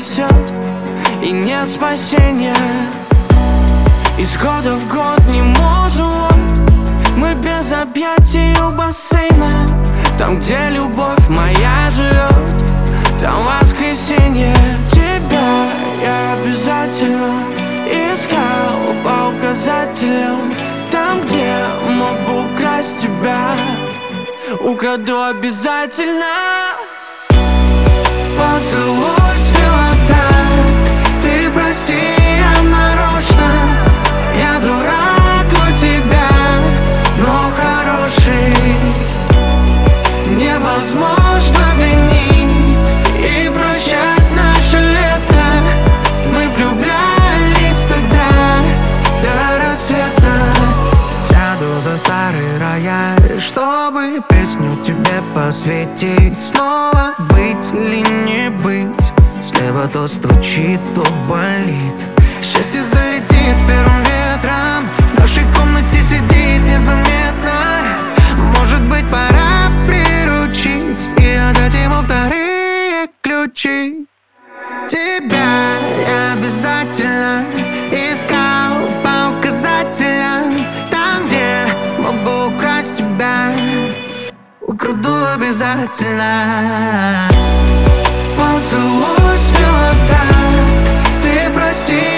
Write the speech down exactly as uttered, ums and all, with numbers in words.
несет, и нет спасения. Из года в год не можем, мы без объятий у бассейна. Там, где любовь моя живет, там воскресенье. Тебя я обязательно искал по указателям. Там, где мог бы украсть тебя, украду обязательно. Поцелуй смело так, ты прости, я нарочно. Я дурак у тебя, но хороший. Невозможно винить и прощать наше лето. Мы влюблялись тогда до рассвета. Сяду за старый рояль, чтобы песню тебе посвятить. Снова быть или не быть, слева то стучит, то болит. Счастье залетит с первым ветром, в нашей комнате сидит незаметно. Может быть, пора приручить и отдать ему вторые ключи. Тебя я обязательно искал по указателям. Там, где мог бы украсть тебя, украду обязательно. Поцелуй смело так, ты прости.